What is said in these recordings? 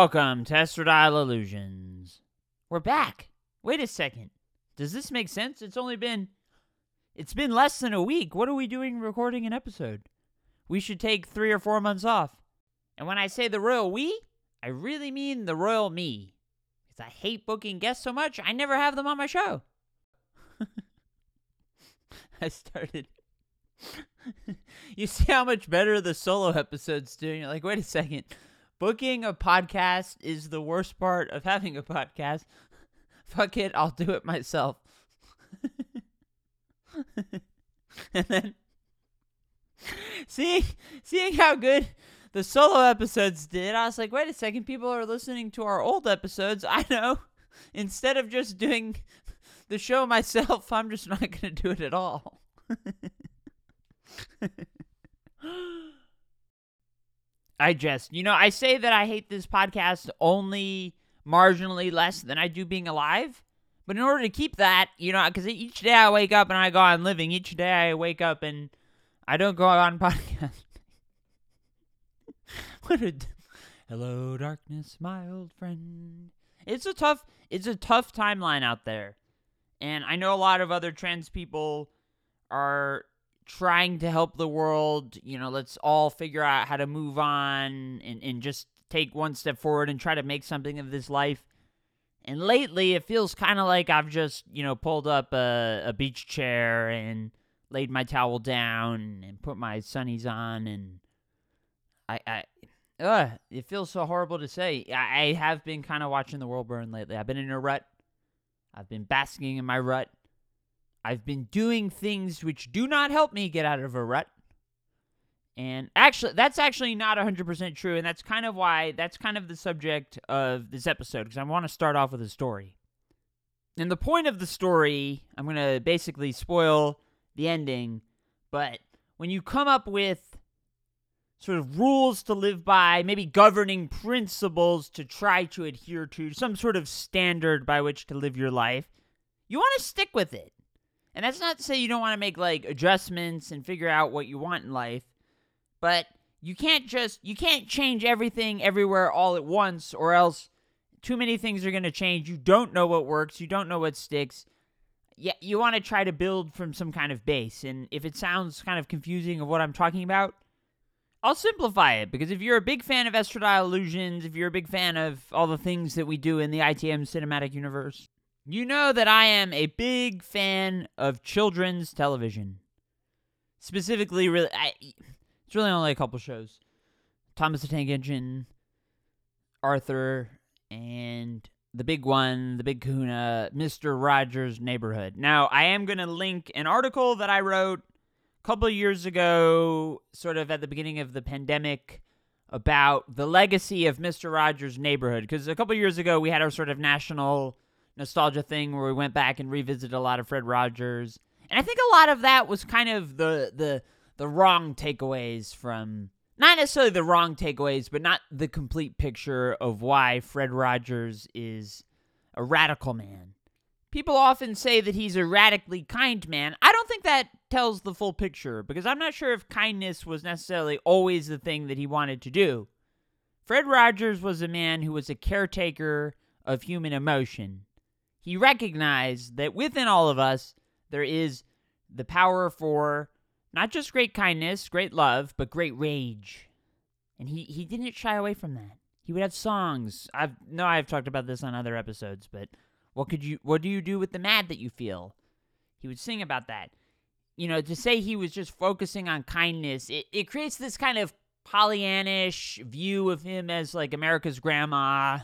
Welcome to Estradiol Illusions. We're back. Wait a second. Does this make sense? It's been less than a week. What are we doing recording an episode? We should take 3 or 4 months off. And when I say the royal we, I really mean the royal me. Because I hate booking guests so much, I never have them on my show. I started... You see how much better the solo episode's doing? You're like, wait a second. Booking a podcast is the worst part of having a podcast. Fuck it, I'll do it myself. And then, seeing how good the solo episodes did, I was like, wait a second, people are listening to our old episodes. I know. Instead of just doing the show myself, I'm just not going to do it at all. I say that I hate this podcast only marginally less than I do being alive. But in order to keep that, because each day I wake up and I go on living, each day I wake up and I don't go on podcast. Hello, darkness, my old friend. It's a tough timeline out there. And I know a lot of other trans people are trying to help the world. Let's all figure out how to move on and just take one step forward and try to make something of this life. And lately, it feels kind of like I've just, pulled up a beach chair and laid my towel down and put my sunnies on, and it feels so horrible to say. I have been kind of watching the world burn lately. I've been in a rut. I've been basking in my rut. I've been doing things which do not help me get out of a rut. And that's actually not 100% true, and that's kind of the subject of this episode, because I want to start off with a story. And the point of the story, I'm going to basically spoil the ending, but when you come up with sort of rules to live by, maybe governing principles to try to adhere to, some sort of standard by which to live your life, you want to stick with it. And that's not to say you don't want to make, adjustments and figure out what you want in life. But you can't change everything everywhere all at once, or else too many things are going to change. You don't know what works. You don't know what sticks. Yeah, you want to try to build from some kind of base. And if it sounds kind of confusing of what I'm talking about, I'll simplify it. Because if you're a big fan of Estradiol Illusions, if you're a big fan of all the things that we do in the ITM cinematic universe, you know that I am a big fan of children's television. Specifically, it's really only a couple shows. Thomas the Tank Engine, Arthur, and the big one, the big kahuna, Mr. Rogers' Neighborhood. Now, I am going to link an article that I wrote a couple of years ago, sort of at the beginning of the pandemic, about the legacy of Mr. Rogers' Neighborhood. Because a couple of years ago, we had our sort of national nostalgia thing where we went back and revisited a lot of Fred Rogers. And I think a lot of that was kind of the wrong takeaways from, not necessarily the wrong takeaways, but not the complete picture of why Fred Rogers is a radical man. People often say that he's a radically kind man. I don't think that tells the full picture, because I'm not sure if kindness was necessarily always the thing that he wanted to do. Fred Rogers was a man who was a caretaker of human emotion. He recognized that within all of us, there is the power for not just great kindness, great love, but great rage. And he didn't shy away from that. He would have songs. I've talked about this on other episodes, but what do you do with the mad that you feel? He would sing about that. To say he was just focusing on kindness, it creates this kind of Pollyannish view of him as like America's grandma.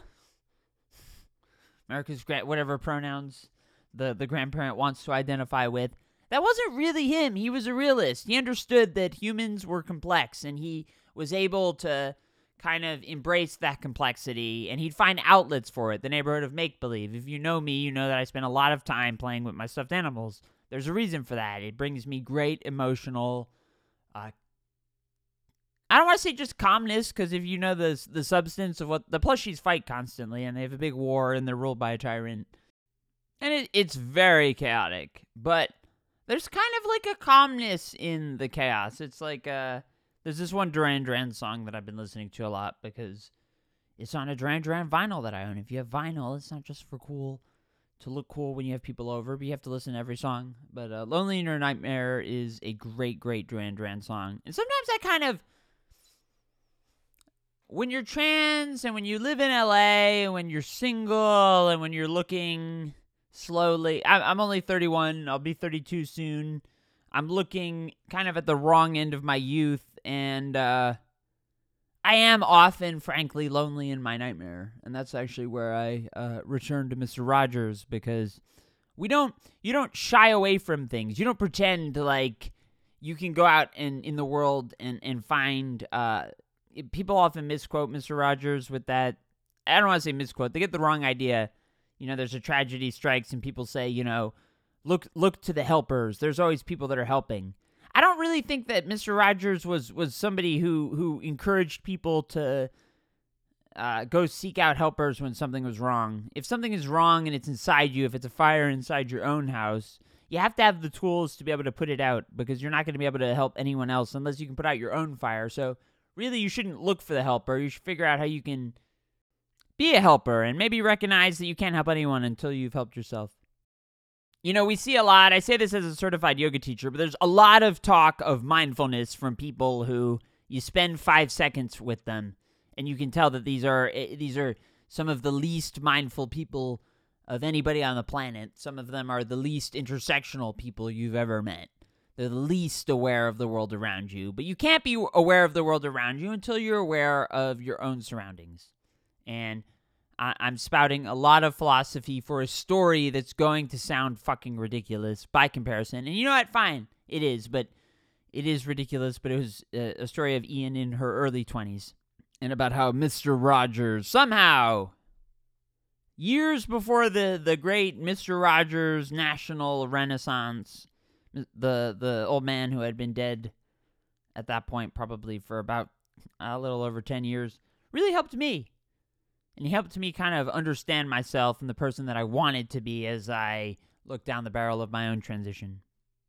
Whatever pronouns the grandparent wants to identify with. That wasn't really him. He was a realist. He understood that humans were complex, and he was able to kind of embrace that complexity, and he'd find outlets for it. The neighborhood of make-believe. If you know me, you know that I spend a lot of time playing with my stuffed animals. There's a reason for that. It brings me great emotional, I don't want to say just calmness, because if you know the substance of what the plushies fight constantly, and they have a big war, and they're ruled by a tyrant, and it's very chaotic, but there's kind of like a calmness in the chaos. It's like, there's this one Duran Duran song that I've been listening to a lot because it's on a Duran Duran vinyl that I own. If you have vinyl, it's not just for to look cool when you have people over, but you have to listen to every song. But Lonely in Your Nightmare is a great, great Duran Duran song. And sometimes I kind of, when you're trans and when you live in LA and when you're single and when you're looking slowly, I'm only 31, I'll be 32 soon. I'm looking kind of at the wrong end of my youth, and I am often, frankly, lonely in my nightmare. And that's actually where I return to Mr. Rogers, because you don't shy away from things. You don't pretend like you can go out in the world and find, people often misquote Mr. Rogers with that. I don't want to say misquote. They get the wrong idea. There's a tragedy strikes and people say, look to the helpers. There's always people that are helping. I don't really think that Mr. Rogers was somebody who encouraged people to go seek out helpers when something was wrong. If something is wrong and it's inside you, if it's a fire inside your own house, you have to have the tools to be able to put it out, because you're not going to be able to help anyone else unless you can put out your own fire. So really, you shouldn't look for the helper. You should figure out how you can be a helper and maybe recognize that you can't help anyone until you've helped yourself. We see a lot, I say this as a certified yoga teacher, but there's a lot of talk of mindfulness from people who you spend 5 seconds with them, and you can tell that these are some of the least mindful people of anybody on the planet. Some of them are the least intersectional people you've ever met. They're the least aware of the world around you. But you can't be aware of the world around you until you're aware of your own surroundings. And I'm spouting a lot of philosophy for a story that's going to sound fucking ridiculous by comparison. And you know what? Fine. It is. But it is ridiculous. But it was a story of Ian in her early 20s. And about how Mr. Rogers somehow, years before the great Mr. Rogers national renaissance, the old man who had been dead at that point probably for about a little over 10 years, really helped me. And he helped me kind of understand myself and the person that I wanted to be as I looked down the barrel of my own transition.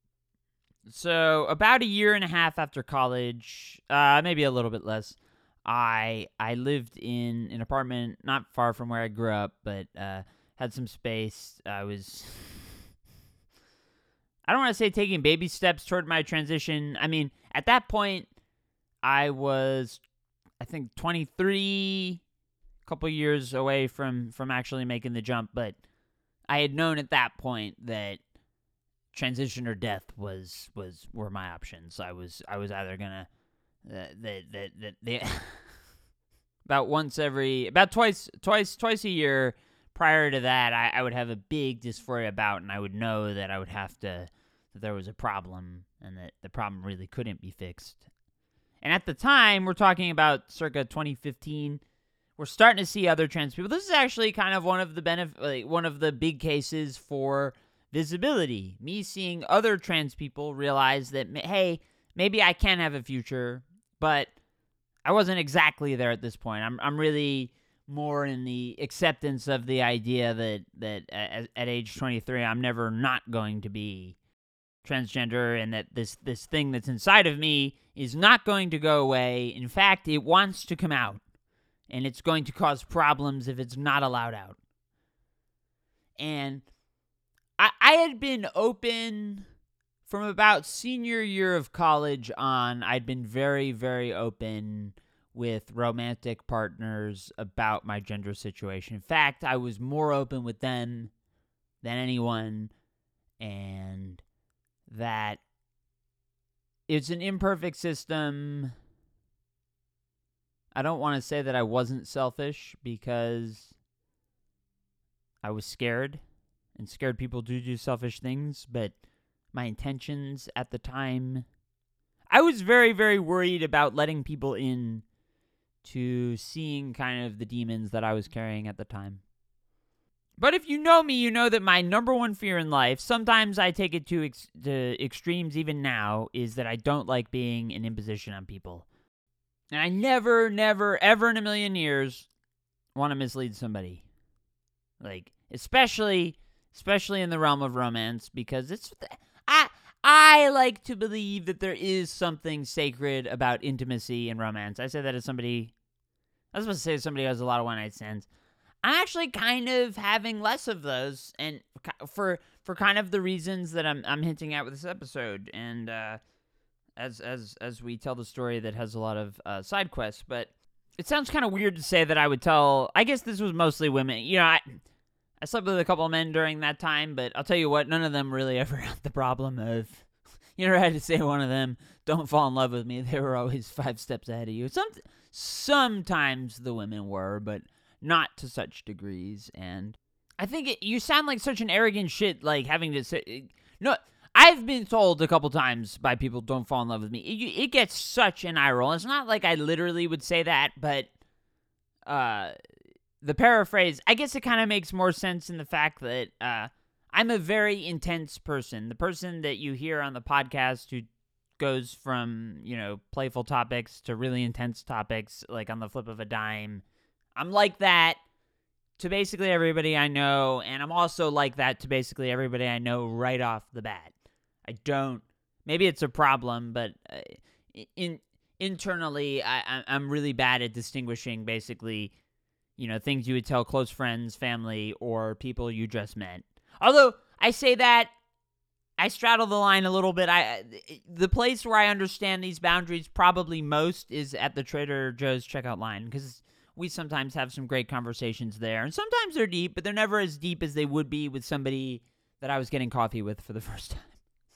So about a year and a half after college, maybe a little bit less, I lived in an apartment not far from where I grew up, but had some space. I don't want to say taking baby steps toward my transition. I mean, at that point, I was, I think, 23, a couple years away from actually making the jump. But I had known at that point that transition or death were my options. I was either gonna about twice a year. Prior to that, I would have a big dysphoria bout, and I would know that I would have to, that there was a problem, and that the problem really couldn't be fixed. And at the time, we're talking about circa 2015, we're starting to see other trans people. This is actually kind of one of the big cases for visibility. Me seeing other trans people realize that, hey, maybe I can have a future, but I wasn't exactly there at this point. I'm really more in the acceptance of the idea that at age 23, I'm never not going to be transgender, and that this thing that's inside of me is not going to go away. In fact, it wants to come out, and it's going to cause problems if it's not allowed out. And I had been open from about senior year of college on. I'd been very, very open with romantic partners about my gender situation. In fact, I was more open with them than anyone, and that it's an imperfect system. I don't want to say that I wasn't selfish, because I was scared, and scared people do selfish things, but my intentions at the time, I was very, very worried about letting people in to seeing kind of the demons that I was carrying at the time. But if you know me, you know that my number one fear in life, sometimes I take it to extremes even now, is that I don't like being an imposition on people. And I never, ever in a million years want to mislead somebody. Like, especially in the realm of romance, because I like to believe that there is something sacred about intimacy and romance. I say that as somebody I was supposed to say somebody who has a lot of one-night stands. I'm actually kind of having less of those, and for kind of the reasons that I'm hinting at with this episode, and as we tell the story that has a lot of side quests. But it sounds kind of weird to say that I would tell. I guess this was mostly women. I slept with a couple of men during that time, but I'll tell you what, none of them really ever had the problem of. You never had to say to one of them, "Don't fall in love with me." They were always 5 steps ahead of you. Sometimes the women were, but not to such degrees. And I think you sound like such an arrogant shit, like having to say. No, I've been told a couple times by people, "Don't fall in love with me." It gets such an eye roll. It's not like I literally would say that, but the paraphrase, I guess it kind of makes more sense in the fact that I'm a very intense person. The person that you hear on the podcast who goes from, playful topics to really intense topics, like on the flip of a dime. I'm like that to basically everybody I know, and I'm also like that to basically everybody I know right off the bat. Maybe it's a problem, but internally, I'm really bad at distinguishing basically, things you would tell close friends, family, or people you just met. Although I say that, I straddle the line a little bit. The place where I understand these boundaries probably most is at the Trader Joe's checkout line, because we sometimes have some great conversations there. And sometimes they're deep, but they're never as deep as they would be with somebody that I was getting coffee with for the first time.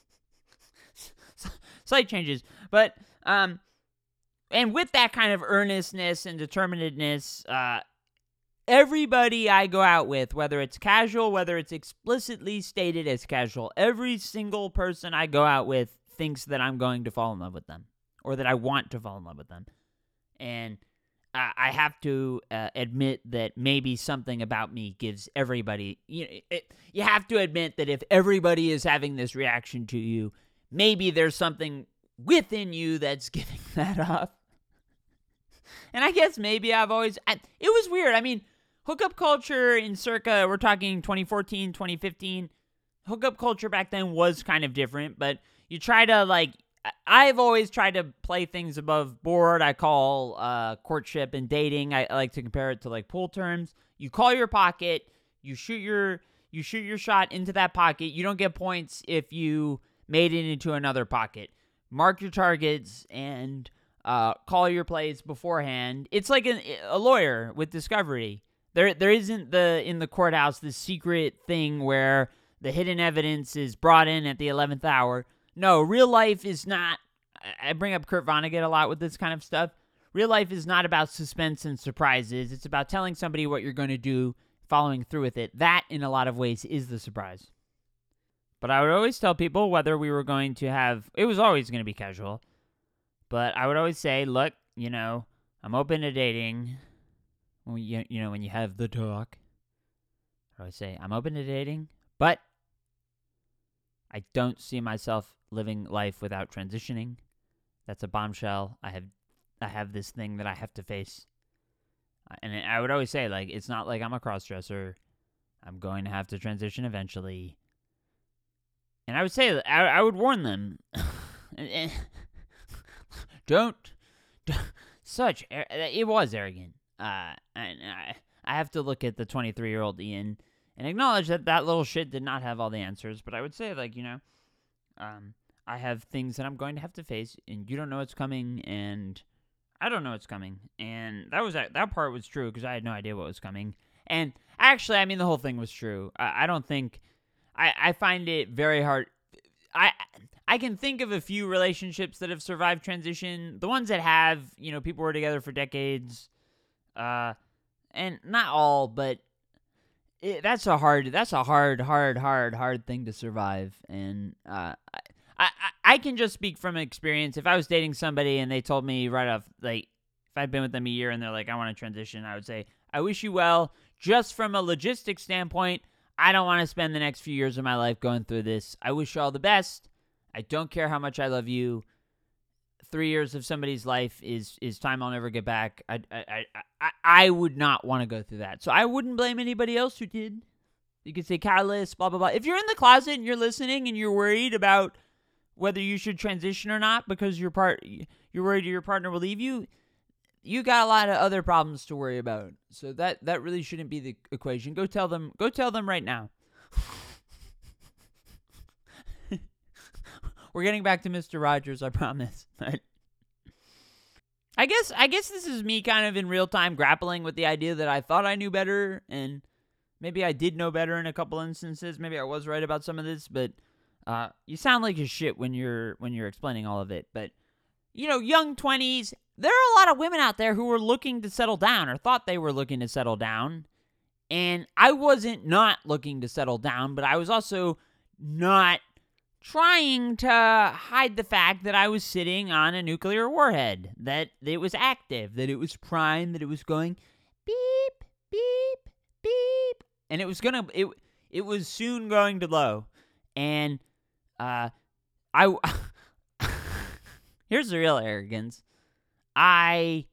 Slight changes. But, and with that kind of earnestness and determinedness, everybody I go out with, whether it's casual, whether it's explicitly stated as casual, every single person I go out with thinks that I'm going to fall in love with them, or that I want to fall in love with them. And I have to admit that maybe something about me gives everybody, you have to admit that if everybody is having this reaction to you, maybe there's something within you that's giving that off. And I guess maybe it was weird. I mean, hookup culture in circa, we're talking 2014, 2015, hookup culture back then was kind of different, but you try to, I've always tried to play things above board. I call courtship and dating, I like to compare it to, pool terms. You call your pocket, you shoot your shot into that pocket. You don't get points if you made it into another pocket. Mark your targets and call your plays beforehand. It's like a lawyer with discovery. There isn't in the courthouse this secret thing where the hidden evidence is brought in at the 11th hour. No, real life is not. I bring up Kurt Vonnegut a lot with this kind of stuff. Real life is not about suspense and surprises. It's about telling somebody what you're going to do, following through with it. That, in a lot of ways, is the surprise. But I would always tell people whether we were going to have. It was always going to be casual. But I would always say, look, I'm open to dating. When you have the talk, I always say, I'm open to dating, but I don't see myself living life without transitioning. That's a bombshell. I have this thing that I have to face. And I would always say, it's not like I'm a cross-dresser. I'm going to have to transition eventually. And I would say, I would warn them. Don't. It was arrogant. And I have to look at the 23-year-old Ian and acknowledge that little shit did not have all the answers. But I would say, I have things that I'm going to have to face, and you don't know what's coming, and I don't know what's coming. And that part was true because I had no idea what was coming. And actually, the whole thing was true. I don't think I find it very hard. I can think of a few relationships that have survived transition. The ones that have, people were together for decades. And not all, but that's a hard thing to survive. And I can just speak from experience. If I was dating somebody and they told me right off, if I'd been with them a year and they're like, I want to transition, I would say, I wish you well. Just from a logistics standpoint, I don't want to spend the next few years of my life going through this. I wish you all the best. I don't care how much I love you. 3 years of somebody's life is time I'll never get back. I would not want to go through that. So I wouldn't blame anybody else who did. You could say callous, blah, blah, blah. If you're in the closet and you're listening and you're worried about whether you should transition or not because you're worried your partner will leave you, you got a lot of other problems to worry about. So that really shouldn't be the equation. Go tell them right now. We're getting back to Mr. Rogers, I promise. I guess this is me kind of in real time grappling with the idea that I thought I knew better, and maybe I did know better in a couple instances. Maybe I was right about some of this, but you sound like a shit when you're explaining all of it. But young 20s, there are a lot of women out there who were looking to settle down or thought they were looking to settle down. And I wasn't not looking to settle down, but I was also not trying to hide the fact that I was sitting on a nuclear warhead, that it was active, that it was primed, that it was going beep, beep, beep. And it was soon going to low. And here's the real arrogance. I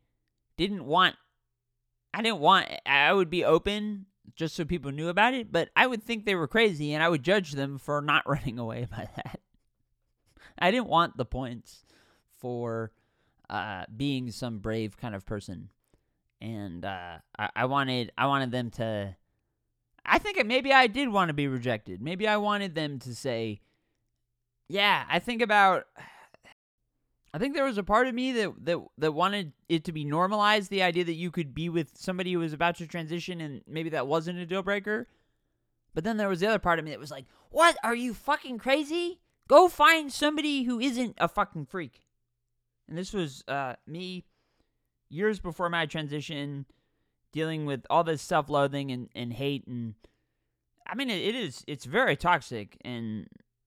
would be open just so people knew about it, but I would think they were crazy and I would judge them for not running away by that. I didn't want the points for being some brave kind of person. And I wanted them to, I think maybe I did want to be rejected. Maybe I wanted them to say, yeah, I think there was a part of me that wanted it to be normalized, the idea that you could be with somebody who was about to transition and maybe that wasn't a deal breaker. But then there was the other part of me that was like, what? Are you fucking crazy? Go find somebody who isn't a fucking freak. And this was me years before my transition, dealing with all this self-loathing and hate. And I mean, it's very toxic. And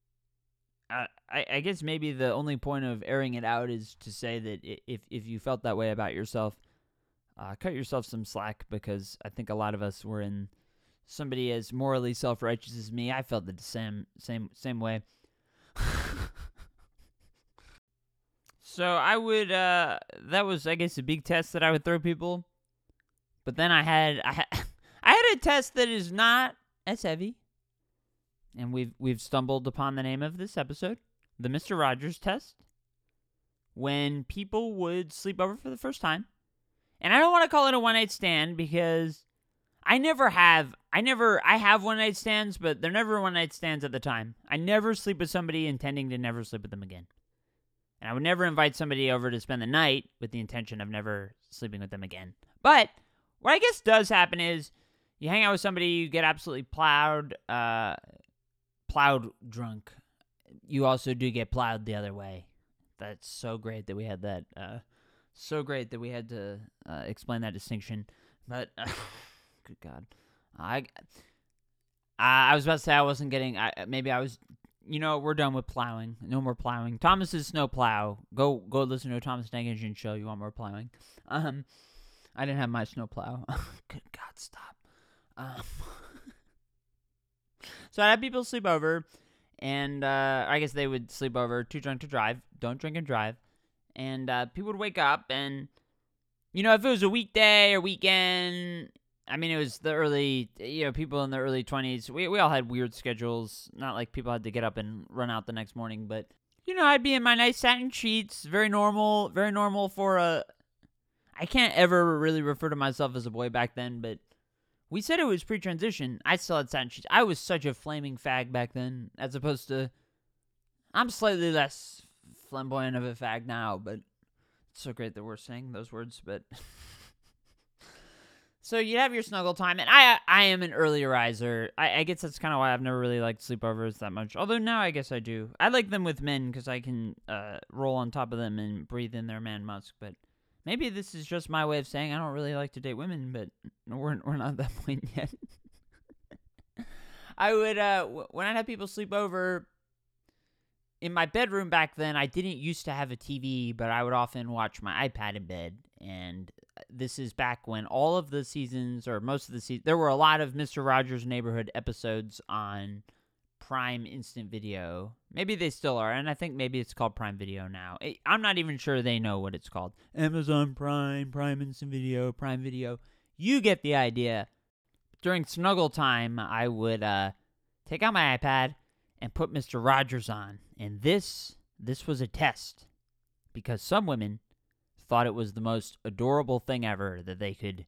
I guess maybe the only point of airing it out is to say that if you felt that way about yourself, cut yourself some slack, because I think a lot of us were in somebody as morally self-righteous as me. I felt the same way. So I would that was, I guess, a big test that I would throw people. But then I had a test that is not as heavy. And we've stumbled upon the name of this episode, the Mr. Rogers test, when people would sleep over for the first time. And I don't want to call it a one-night stand, because I have one-night stands, but they're never one-night stands at the time. I never sleep with somebody intending to never sleep with them again. And I would never invite somebody over to spend the night with the intention of never sleeping with them again. But what I guess does happen is you hang out with somebody, you get absolutely plowed drunk. You also do get plowed the other way. That's so great that we had that. So great that we had to explain that distinction. But good God, I was about to say I wasn't getting. Maybe I was. We're done with plowing. No more plowing. Thomas's Snow Plow. Go listen to a Thomas Tank Engine show. You want more plowing? I didn't have my snow plow. Good God, stop. So I had people sleep over, and I guess they would sleep over, too drunk to drive. Don't drink and drive. And people would wake up, and, if it was a weekday or weekend, I mean, it was the early, people in the early 20s. We all had weird schedules. Not like people had to get up and run out the next morning, but, I'd be in my nice satin sheets. Very normal for I can't ever really refer to myself as a boy back then, but we said it was pre-transition. I still had satin sheets. I was such a flaming fag back then, as opposed to, I'm slightly less flamboyant of a fag now, but it's so great that we're saying those words. But so you have your snuggle time, and I am an early riser. I guess that's kind of why I've never really liked sleepovers that much, although now I guess I do. I like them with men because I can roll on top of them and breathe in their man musk, but maybe this is just my way of saying I don't really like to date women, but we're not at that point yet. I would, when I'd have people sleep over, in my bedroom back then, I didn't used to have a TV, but I would often watch my iPad in bed. And this is back when all of the seasons, or most of the seasons, there were a lot of Mr. Rogers' Neighborhood episodes on Prime Instant Video. Maybe they still are, and I think maybe it's called Prime Video now. I'm not even sure they know what it's called. Amazon Prime, Prime Instant Video, Prime Video. You get the idea. During snuggle time, I would take out my iPad and put Mr. Rogers on. And this was a test, because some women thought it was the most adorable thing ever that they could,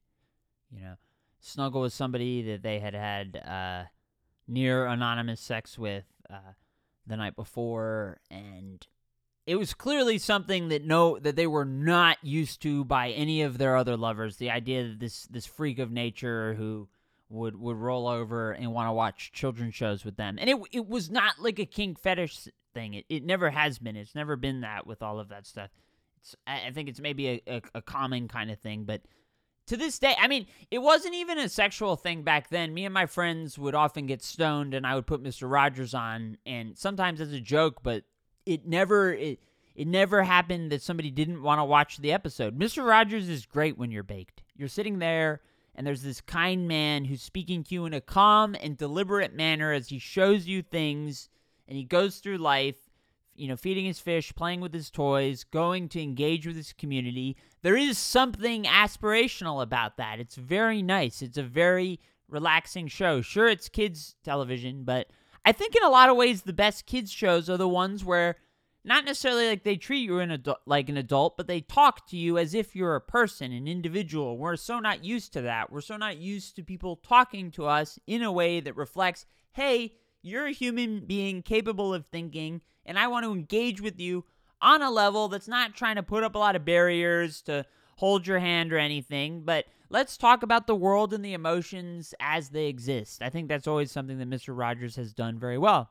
snuggle with somebody that they had near anonymous sex with the night before, and it was clearly something that they were not used to by any of their other lovers. The idea that this freak of nature who would roll over and want to watch children's shows with them, and it was not like a kink fetish thing. It never has been. It's never been that with all of that stuff. I think it's maybe a common kind of thing, but to this day, I mean, it wasn't even a sexual thing back then. Me and my friends would often get stoned, and I would put Mr. Rogers on, and sometimes as a joke, but it never happened that somebody didn't want to watch the episode. Mr. Rogers is great when you're baked. You're sitting there, and there's this kind man who's speaking to you in a calm and deliberate manner as he shows you things, and he goes through life, feeding his fish, playing with his toys, going to engage with his community. There is something aspirational about that. It's very nice. It's a very relaxing show. Sure, it's kids' television, but I think in a lot of ways the best kids' shows are the ones where not necessarily like they treat you like an adult, but they talk to you as if you're a person, an individual. We're so not used to that. We're so not used to people talking to us in a way that reflects, hey, you're a human being capable of thinking, and I want to engage with you on a level that's not trying to put up a lot of barriers to hold your hand or anything, but let's talk about the world and the emotions as they exist. I think that's always something that Mr. Rogers has done very well.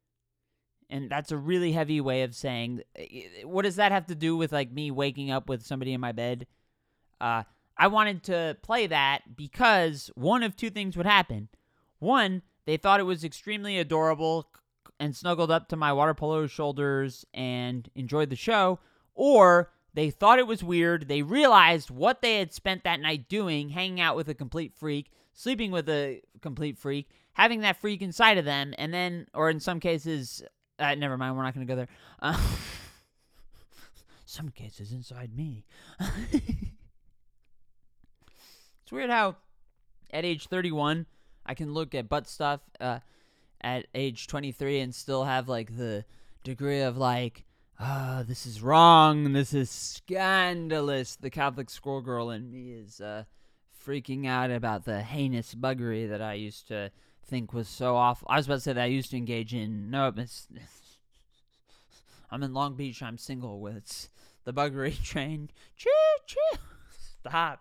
And that's a really heavy way of saying, what does that have to do with like me waking up with somebody in my bed? I wanted to play that because one of two things would happen. One, they thought it was extremely adorable and snuggled up to my water polo shoulders and enjoyed the show, or they thought it was weird. They realized what they had spent that night doing, hanging out with a complete freak, sleeping with a complete freak, having that freak inside of them, and then, or in some cases, never mind, we're not going to go there. Some cases inside me. It's weird how at age 31, I can look at butt stuff at age 23 and still have like the degree of like, this is wrong, this is scandalous. The Catholic schoolgirl in me is freaking out about the heinous buggery that I used to think was so awful. I was about to say that I used to engage in. No, I'm in Long Beach. I'm single with the buggery train. Choo choo. Stop.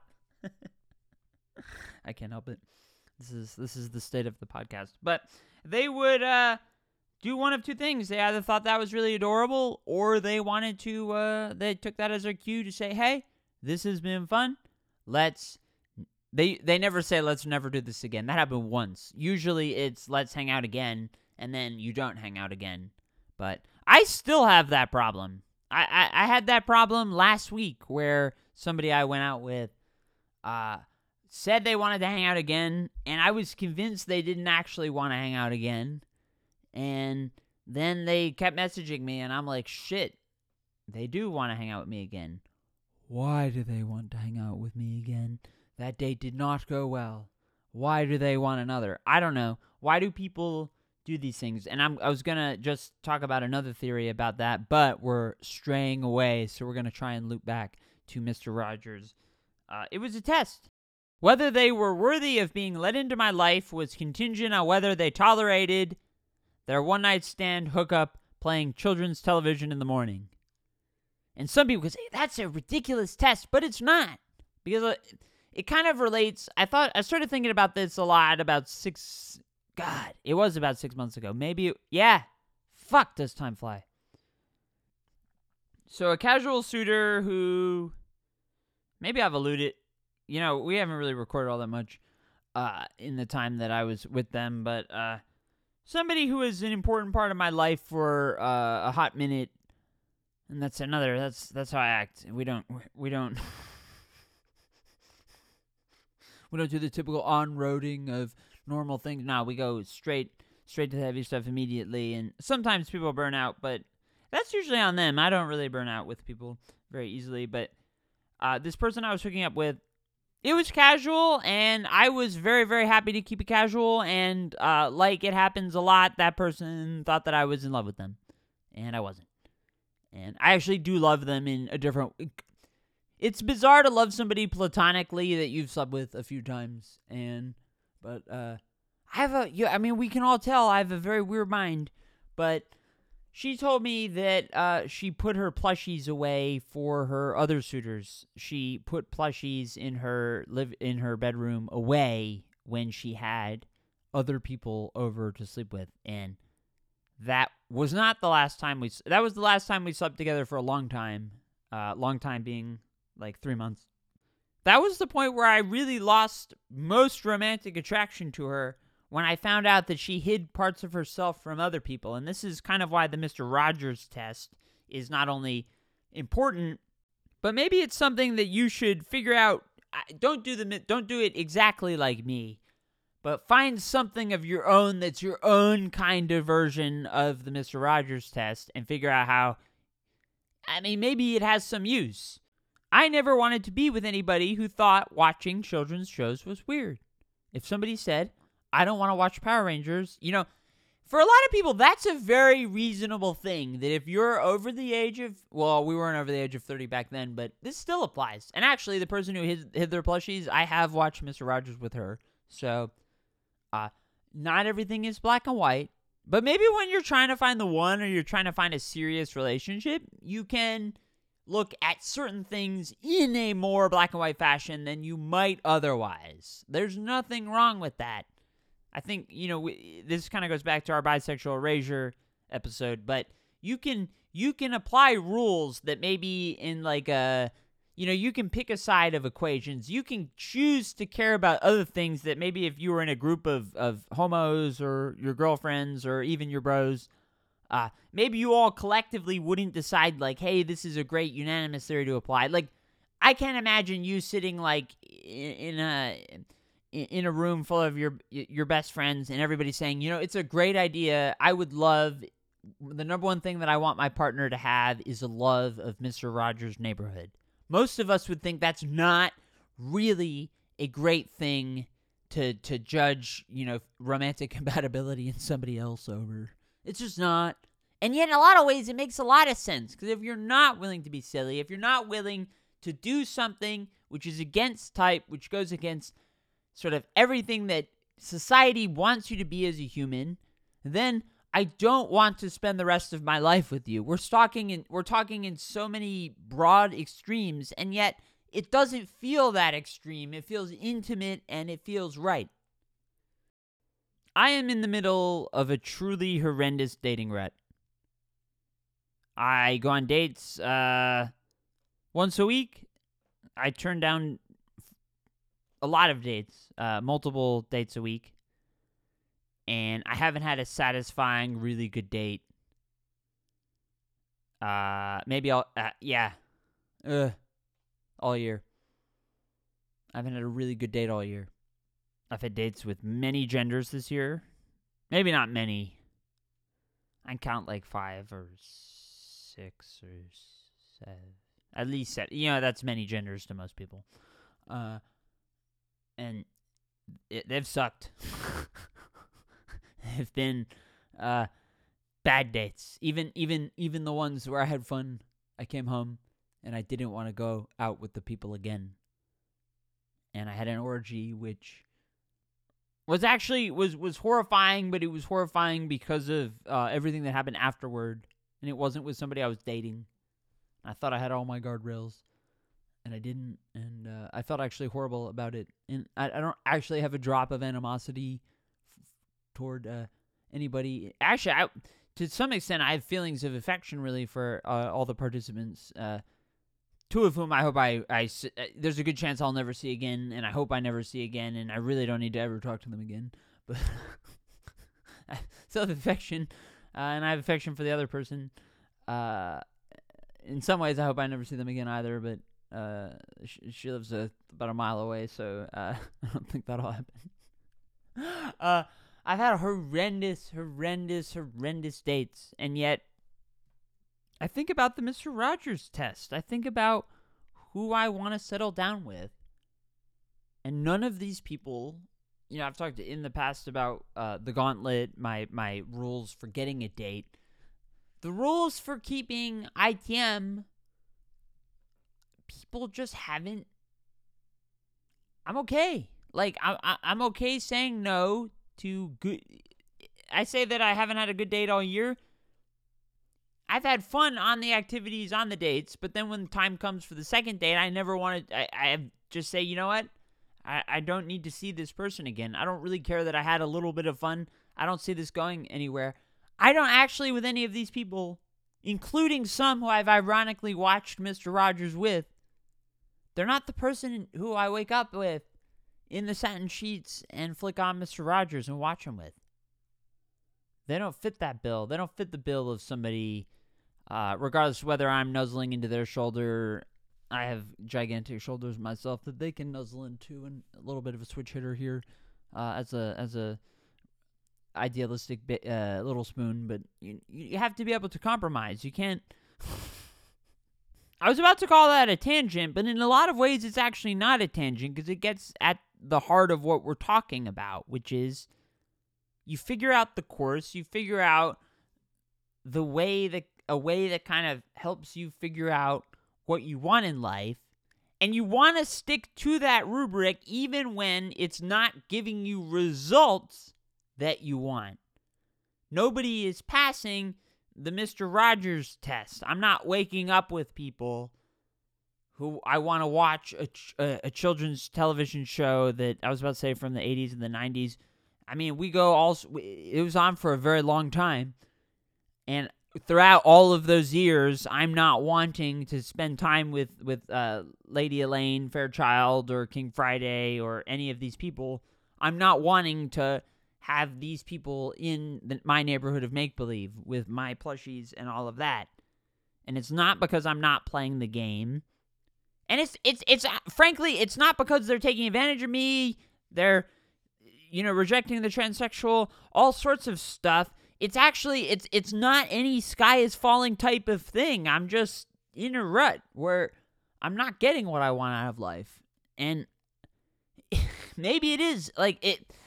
I can't help it. This is the state of the podcast. But they would do one of two things. They either thought that was really adorable, or they wanted to. They took that as their cue to say, "Hey, this has been fun. Let's." They never say, let's never do this again. That happened once. Usually it's, let's hang out again, and then you don't hang out again. But I still have that problem. I had that problem last week where somebody I went out with said they wanted to hang out again, and I was convinced they didn't actually want to hang out again. And then they kept messaging me, and I'm like, shit, they do want to hang out with me again. Why do they want to hang out with me again? That date did not go well. Why do they want another? I don't know. Why do people do these things? And I was going to just talk about another theory about that, but we're straying away, so we're going to try and loop back to Mr. Rogers. It was a test. Whether they were worthy of being let into my life was contingent on whether they tolerated their one-night stand hookup playing children's television in the morning. And some people could say, that's a ridiculous test, but it's not. Because it kind of relates. I started thinking about this a lot about it was about 6 months ago. Maybe, fuck, does time fly. So a casual suitor who, maybe I've alluded, we haven't really recorded all that much in the time that I was with them, but somebody who is an important part of my life for a hot minute, and that's how I act. We don't We don't do the typical on-roading of normal things. No, we go straight to the heavy stuff immediately. And sometimes people burn out, but that's usually on them. I don't really burn out with people very easily. But this person I was hooking up with, it was casual, and I was very, very happy to keep it casual. And like it happens a lot, that person thought that I was in love with them, and I wasn't. And I actually do love them in a different... it's bizarre to love somebody platonically that you've slept with a few times, but I have we can all tell I have a very weird mind, but she told me that she put her plushies away for her other suitors. She put plushies in her bedroom away when she had other people over to sleep with, and that was not the last time that was the last time we slept together for a long time. Long time being like 3 months. That was the point where I really lost most romantic attraction to her, when I found out that she hid parts of herself from other people. And this is kind of why the Mr. Rogers test is not only important, but maybe it's something that you should figure out. Don't do it exactly like me, but find something of your own that's your own kind of version of the Mr. Rogers test and figure out how, maybe it has some use. I never wanted to be with anybody who thought watching children's shows was weird. If somebody said, I don't want to watch Power Rangers, for a lot of people, that's a very reasonable thing. That if you're over the age of, well, we weren't over the age of 30 back then, but this still applies. And actually, the person who hid their plushies, I have watched Mr. Rogers with her. So, not everything is black and white. But maybe when you're trying to find the one, or you're trying to find a serious relationship, you can look at certain things in a more black and white fashion than you might otherwise. There's nothing wrong with that. I think, this kind of goes back to our bisexual erasure episode, but you can apply rules that maybe in like you can pick a side of equations. You can choose to care about other things that maybe if you were in a group of homos or your girlfriends or even your bros, maybe you all collectively wouldn't decide like, hey, this is a great unanimous theory to apply. Like, I can't imagine you sitting like in a room full of your best friends and everybody saying, it's a great idea. I would love, the number one thing that I want my partner to have is a love of Mr. Rogers' Neighborhood. Most of us would think that's not really a great thing to judge, romantic compatibility in somebody else over. It's just not. And yet, in a lot of ways, it makes a lot of sense. Because if you're not willing to be silly, if you're not willing to do something which is against type, which goes against sort of everything that society wants you to be as a human, then I don't want to spend the rest of my life with you. We're talking in so many broad extremes, and yet it doesn't feel that extreme. It feels intimate and it feels right. I am in the middle of a truly horrendous dating rut. I go on dates once a week. I turn down a lot of dates, multiple dates a week. And I haven't had a satisfying, really good date. Maybe all year. I haven't had a really good date all year. I've had dates with many genders this year. Maybe not many. I count like 5 or 6 or 7. At least 7. That's many genders to most people. And they've sucked. They've been bad dates. Even the ones where I had fun, I came home and I didn't want to go out with the people again. And I had an orgy which was actually was horrifying, but it was horrifying because of everything that happened afterward. And it wasn't with somebody I was dating. I thought I had all my guardrails, and I didn't. And I felt actually horrible about it. And I don't actually have a drop of animosity toward anybody. Actually, to some extent, I have feelings of affection, really, for all the participants. 2 of whom I hope there's a good chance I'll never see again, and I hope I never see again, and I really don't need to ever talk to them again. But I still have affection, and I have affection for the other person. In some ways, I hope I never see them again either, but she lives about a mile away, so I don't think that'll happen. I've had horrendous dates, and yet I think about the Mr. Rogers test. I think about who I want to settle down with. And none of these people, I've talked in the past about the gauntlet, my rules for getting a date. The rules for keeping ITM people just haven't. I'm okay. Like, I'm okay saying no to good. I say that I haven't had a good date all year. I've had fun on the activities, on the dates, but then when the time comes for the second date, I never want to. I just say, you know what? I don't need to see this person again. I don't really care that I had a little bit of fun. I don't see this going anywhere. I don't actually, with any of these people, including some who I've ironically watched Mr. Rogers with, they're not the person who I wake up with in the satin sheets and flick on Mr. Rogers and watch him with. They don't fit that bill. They don't fit the bill of somebody, regardless of whether I'm nuzzling into their shoulder. I have gigantic shoulders myself that they can nuzzle into, and a little bit of a switch hitter here as a idealistic little spoon. But you have to be able to compromise. You can't. I was about to call that a tangent, but in a lot of ways, it's actually not a tangent because it gets at the heart of what we're talking about, which is you figure out the course, you figure out a way that kind of helps you figure out what you want in life, and you want to stick to that rubric even when it's not giving you results that you want. Nobody is passing the Mr. Rogers test. I'm not waking up with people who I want to watch a children's television show that I was about to say from the 80s and the 90s. I mean, it was on for a very long time, and throughout all of those years, I'm not wanting to spend time with Lady Elaine Fairchild or King Friday or any of these people. I'm not wanting to have these people in my neighborhood of make-believe with my plushies and all of that. And it's not because I'm not playing the game. And it's frankly, it's not because they're taking advantage of me. They're, rejecting the transsexual, all sorts of stuff. It's actually, it's not any sky is falling type of thing. I'm just in a rut where I'm not getting what I want out of life. And maybe it is, like,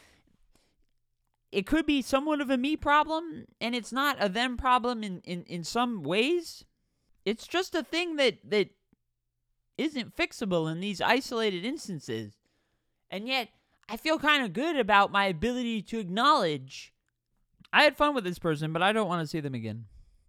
it could be somewhat of a me problem, and it's not a them problem in some ways. It's just a thing that isn't fixable in these isolated instances. And yet, I feel kind of good about my ability to acknowledge I had fun with this person, but I don't want to see them again.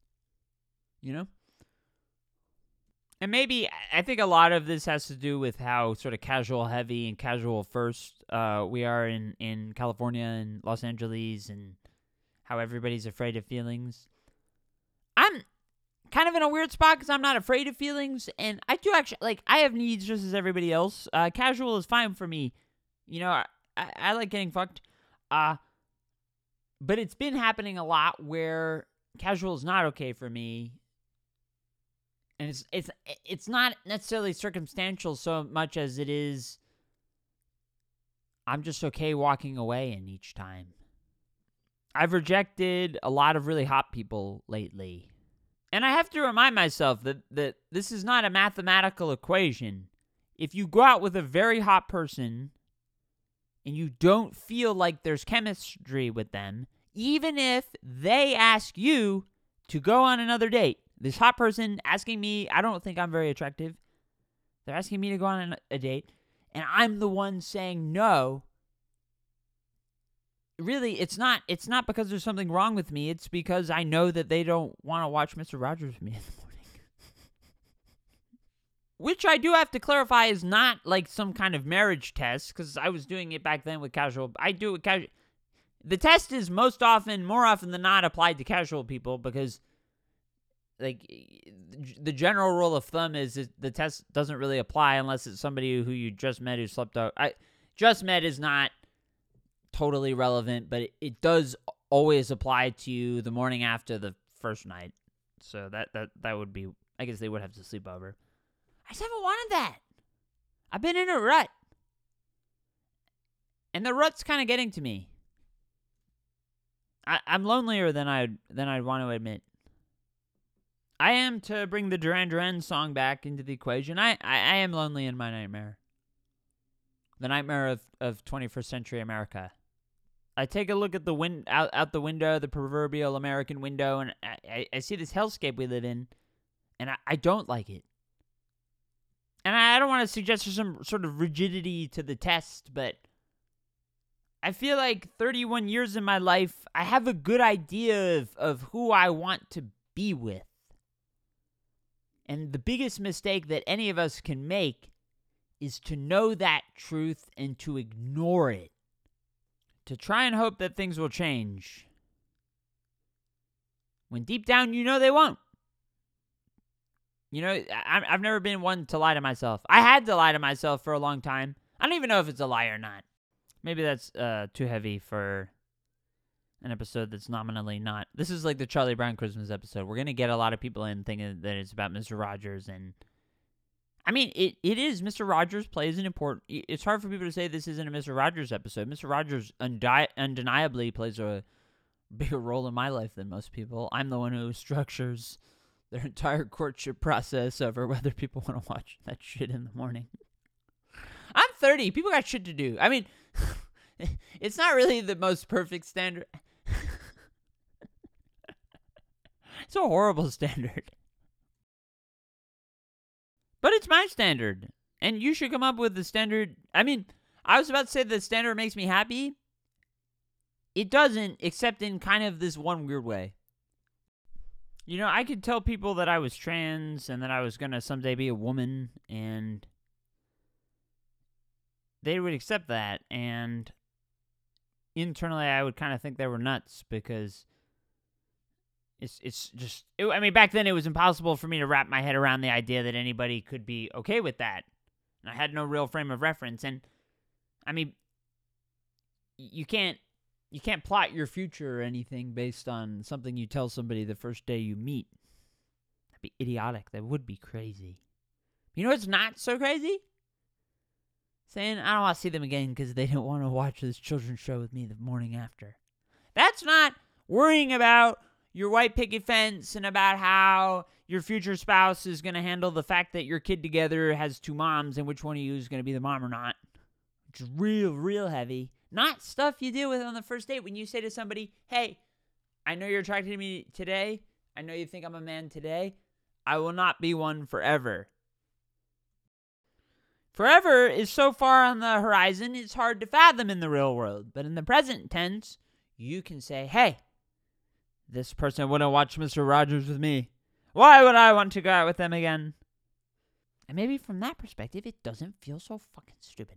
And maybe, I think a lot of this has to do with how sort of casual heavy and casual first we are in California and Los Angeles, and how everybody's afraid of feelings. I'm kind of in a weird spot because I'm not afraid of feelings, and I do actually, I have needs just as everybody else. Casual is fine for me. I like getting fucked. But it's been happening a lot where casual is not okay for me. And it's not necessarily circumstantial so much as it is I'm just okay walking away in each time. I've rejected a lot of really hot people lately. And I have to remind myself that this is not a mathematical equation. If you go out with a very hot person and you don't feel like there's chemistry with them, even if they ask you to go on another date, this hot person asking me, I don't think I'm very attractive. They're asking me to go on a date, and I'm the one saying no. Really, it's not because there's something wrong with me. It's because I know that they don't want to watch Mr. Rogers with me in the morning. Which I do have to clarify is not like some kind of marriage test, because I was doing it back then with casual. I do it with casual. The test is more often than not, applied to casual people because, like, the general rule of thumb is the test doesn't really apply unless it's somebody who you just met who slept out. Just met is not totally relevant, but it does always apply to you the morning after the first night. So that would be, I guess they would have to sleep over. I just haven't wanted that. I've been in a rut. And the rut's kind of getting to me. I'm lonelier than I'd want to admit. I am, to bring the Duran Duran song back into the equation, I am lonely in my nightmare. The nightmare of 21st century America. I take a look at the out the window, the proverbial American window, and I see this hellscape we live in, and I don't like it. And I don't want to suggest there's some sort of rigidity to the test, but I feel like 31 years in my life, I have a good idea of who I want to be with. And the biggest mistake that any of us can make is to know that truth and to ignore it. To try and hope that things will change, when deep down you know they won't. You know, I've never been one to lie to myself. I had to lie to myself for a long time. I don't even know if it's a lie or not. Maybe that's too heavy for an episode that's nominally not. This is like the Charlie Brown Christmas episode. We're going to get a lot of people in thinking that it's about Mr. Rogers. And I mean, it is. Mr. Rogers plays an important... It's hard for people to say this isn't a Mr. Rogers episode. Mr. Rogers undeniably plays a bigger role in my life than most people. I'm the one who structures their entire courtship process over whether people want to watch that shit in the morning. I'm 30. People got shit to do. I mean, it's not really the most perfect standard. It's a horrible standard. But it's my standard. And you should come up with the standard. I mean, I was about to say the standard makes me happy. It doesn't, except in kind of this one weird way. You know, I could tell people that I was trans and that I was going to someday be a woman, and they would accept that. And internally, I would kind of think they were nuts because it's just... I mean, back then, it was impossible for me to wrap my head around the idea that anybody could be okay with that. And I had no real frame of reference. And, I mean, you can't plot your future or anything based on something you tell somebody the first day you meet. That'd be idiotic. That would be crazy. You know what's not so crazy? Saying, I don't want to see them again because they don't want to watch this children's show with me the morning after. That's not worrying about your white picket fence and about how your future spouse is going to handle the fact that your kid together has two moms and which one of you is going to be the mom or not. Which is real, real heavy. Not stuff you deal with on the first date when you say to somebody, hey, I know you're attracted to me today. I know you think I'm a man today. I will not be one forever. Forever is so far on the horizon, it's hard to fathom in the real world. But in the present tense, you can say, hey, this person wouldn't watch Mr. Rogers with me. Why would I want to go out with them again? And maybe from that perspective, it doesn't feel so fucking stupid.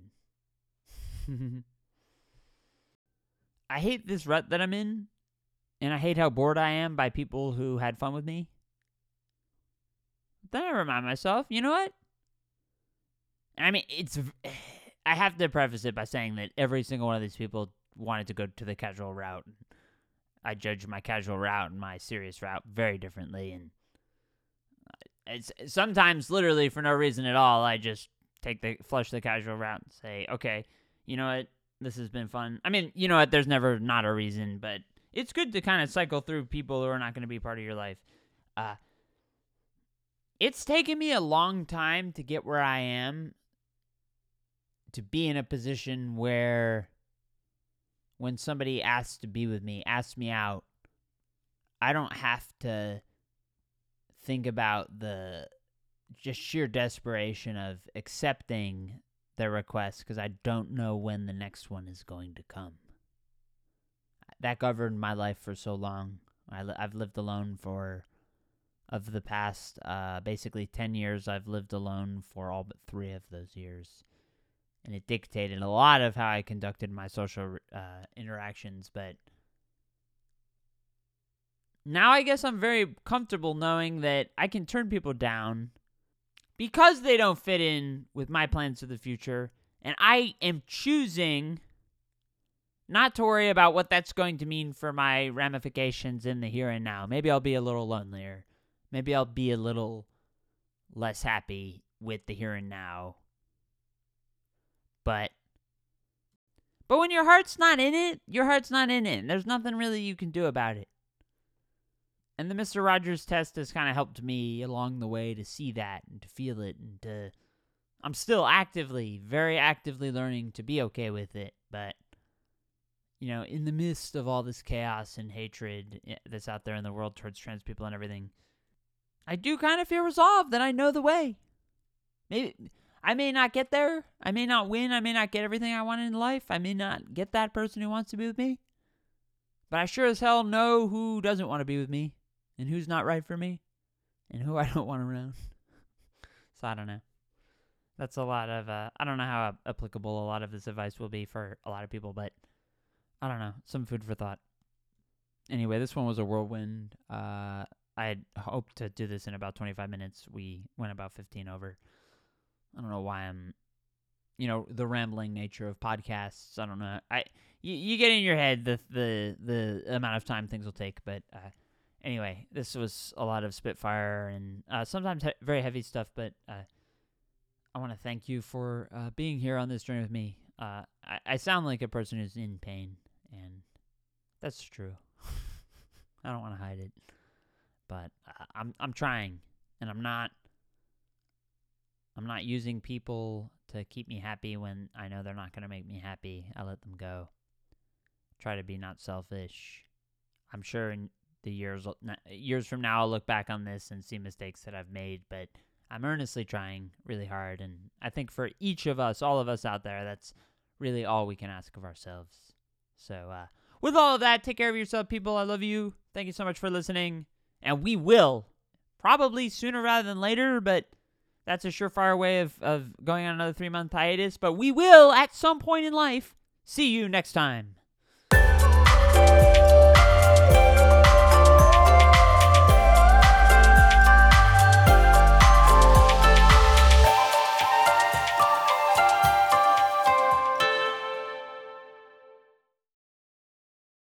I hate this rut that I'm in, and I hate how bored I am by people who had fun with me. Then I remind myself, you know what? I mean, I have to preface it by saying that every single one of these people wanted to go to the casual route. I judge my casual route and my serious route very differently, and it's sometimes literally for no reason at all. I just flush the casual route and say, okay, you know what? This has been fun. I mean, you know what? There's never not a reason, but it's good to kind of cycle through people who are not going to be part of your life. It's taken me a long time to get where I am, to be in a position where when somebody asks to be with me, asks me out, I don't have to think about the just sheer desperation of accepting their request because I don't know when the next one is going to come. That governed my life for so long. I've lived alone of the past, basically 10 years, I've lived alone for all but 3 of those years. And it dictated a lot of how I conducted my social interactions, but now I guess I'm very comfortable knowing that I can turn people down because they don't fit in with my plans for the future, and I am choosing not to worry about what that's going to mean for my ramifications in the here and now. Maybe I'll be a little lonelier. Maybe I'll be a little less happy with the here and now. But when your heart's not in it, your heart's not in it. And there's nothing really you can do about it. And the Mr. Rogers test has kind of helped me along the way to see that and to feel it. And I'm still very actively learning to be okay with it. But, you know, in the midst of all this chaos and hatred that's out there in the world towards trans people and everything, I do kind of feel resolved that I know the way. Maybe I may not get there. I may not win. I may not get everything I want in life. I may not get that person who wants to be with me. But I sure as hell know who doesn't want to be with me and who's not right for me and who I don't want around. So I don't know. That's a lot of, I don't know how applicable a lot of this advice will be for a lot of people, but I don't know. Some food for thought. Anyway, this one was a whirlwind. I had hoped to do this in about 25 minutes. We went about 15 over. I don't know why I'm, the rambling nature of podcasts. I don't know. You get in your head the amount of time things will take, but anyway, this was a lot of spitfire and sometimes very heavy stuff, but I want to thank you for being here on this journey with me. I sound like a person who's in pain, and that's true. I don't want to hide it, but I'm trying, and I'm not using people to keep me happy when I know they're not going to make me happy. I let them go. Try to be not selfish. I'm sure in the years from now, I'll look back on this and see mistakes that I've made, but I'm earnestly trying really hard. And I think for each of us, all of us out there, that's really all we can ask of ourselves. So with all of that, take care of yourself, people. I love you. Thank you so much for listening. And we will, probably sooner rather than later, but that's a surefire way of going on another 3-month hiatus. But we will, at some point in life, see you next time.